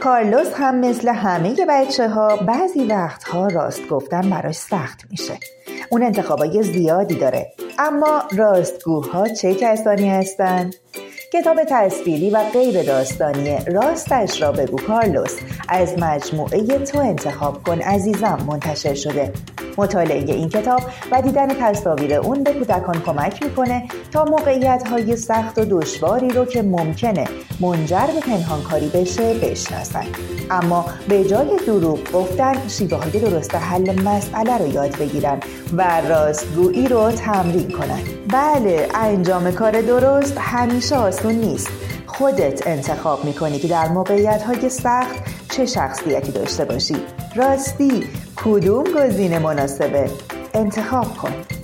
کارلوس هم مثل همه بچه‌ها بعضی وقتها راست گفتن براش سخت میشه. اون انتخابای زیادی داره، اما راستگوها چه کسانی هستن؟ کتاب تصویری و غیر داستانی راستش را بگو کارلوس از مجموعه تو انتخاب کن عزیزم منتشر شده. مطالعه این کتاب و دیدن تصاویر اون به کودکان کمک میکنه تا موقعیت‌های سخت و دشواری رو که ممکنه منجر به پنهانکاری بشه بشناسن، اما به جای دروغ گفتن شیوه‌های درست حل مسئله رو یاد بگیرن و راستگویی رو تمرین کنن. بله، انجام کار درست همیشه آسون نیست. خودت انتخاب میکنی که در موقعیت‌های سخت چه شخصیتی داشته باشی. راستی کدوم گزینه مناسبه؟ انتخاب کن.